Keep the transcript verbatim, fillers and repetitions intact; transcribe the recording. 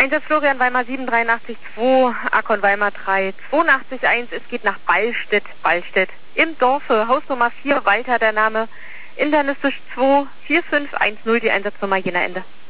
Einsatz Florian Weimar sieben drei acht zwei, Akon Weimar drei zwei eins, es geht nach Ballstedt, Ballstedt. Im Dorfe, Hausnummer vier, Walter der Name, internistisch zwei vier fünf eins null, die Einsatznummer jener Ende.